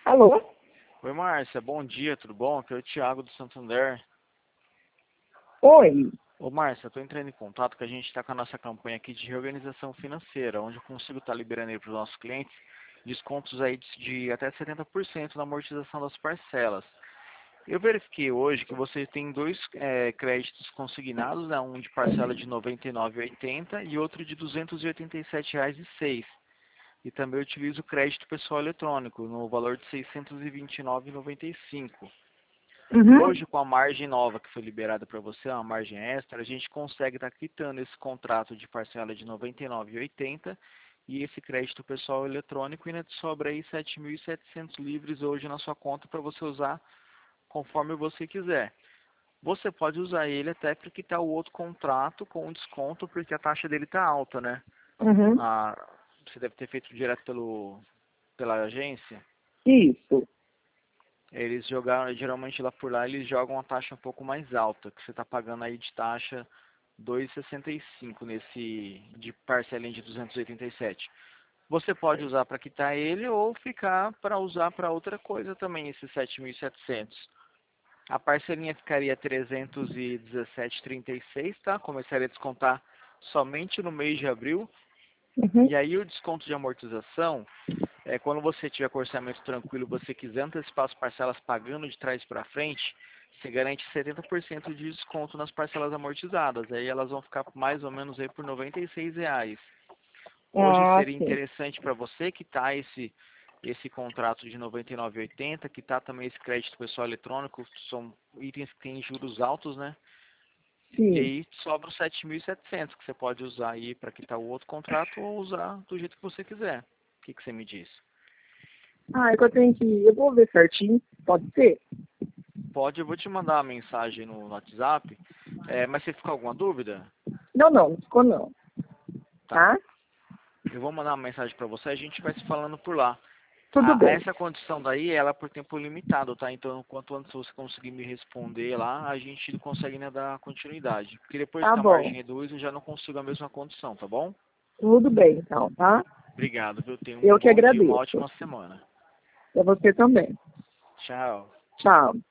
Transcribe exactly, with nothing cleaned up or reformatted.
Alô? Oi, Márcia, bom dia, tudo bom? Aqui é o Thiago do Santander. Oi. Ô, Márcia, estou entrando em contato que a gente está com a nossa campanha aqui de reorganização financeira, onde eu consigo estar liberando aí para os nossos clientes descontos aí de, de até setenta por cento na amortização das parcelas. Eu verifiquei hoje que você tem dois é, créditos consignados, né? Um de parcela de noventa e nove reais e oitenta centavos e outro de duzentos e oitenta e sete reais e seis centavos. E também eu utilizo o crédito pessoal eletrônico no valor de seiscentos e vinte e nove reais e noventa e cinco centavos. Uhum. Hoje, com a margem nova que foi liberada para você, uma margem extra, a gente consegue estar quitando esse contrato de parcela de noventa e nove reais e oitenta centavos e esse crédito pessoal eletrônico, e ainda te sobra aí sete mil e setecentos livres hoje na sua conta para você usar conforme você quiser. Você pode usar ele até para quitar o outro contrato com desconto, porque a taxa dele está alta, né? Uhum. Ah, você deve ter feito direto pelo, pela agência. Isso. Eles jogaram, geralmente lá por lá, eles jogam uma taxa um pouco mais alta, que você está pagando aí de taxa dois reais e sessenta e cinco centavos nesse de parcelinha de duzentos e oitenta e sete. Você pode usar para quitar ele ou ficar para usar para outra coisa também, esses sete mil e setecentos. A parcelinha ficaria trezentos e dezessete reais e trinta e seis centavos, tá? Começaria a descontar somente no mês de abril. Uhum. E aí o desconto de amortização, é, quando você tiver com orçamento tranquilo, você quiser antecipar as parcelas pagando de trás para frente, você garante setenta por cento de desconto nas parcelas amortizadas. Aí elas vão ficar mais ou menos aí por noventa e seis reais. Hoje Ah, seria sim. interessante para você quitar esse esse contrato de noventa e nove reais e oitenta centavos, quitar também esse crédito pessoal eletrônico, que são itens que têm juros altos, né? E Sim. aí sobra os sete mil e setecentos que você pode usar aí para quitar o outro contrato ou usar do jeito que você quiser. O que, que você me diz? Ah, é que eu tenho que. Eu vou ver certinho. Pode ser? Pode, eu vou te mandar uma mensagem no WhatsApp, é, mas você ficou alguma dúvida? Não, não. Não ficou não. Tá. Tá? Eu vou mandar uma mensagem para você, a gente vai se falando por lá. Tudo A, bem. essa condição daí, ela é por tempo limitado, tá? Então, quanto antes você conseguir me responder lá, a gente consegue, né, dar continuidade. Porque depois Tá que a margem bom. reduz, eu já não consigo a mesma condição, tá bom? Tudo bem, então, tá? Obrigado, viu? Tenha um Eu que bom dia e uma agradeço. ótima semana. Pra você também. Tchau. Tchau.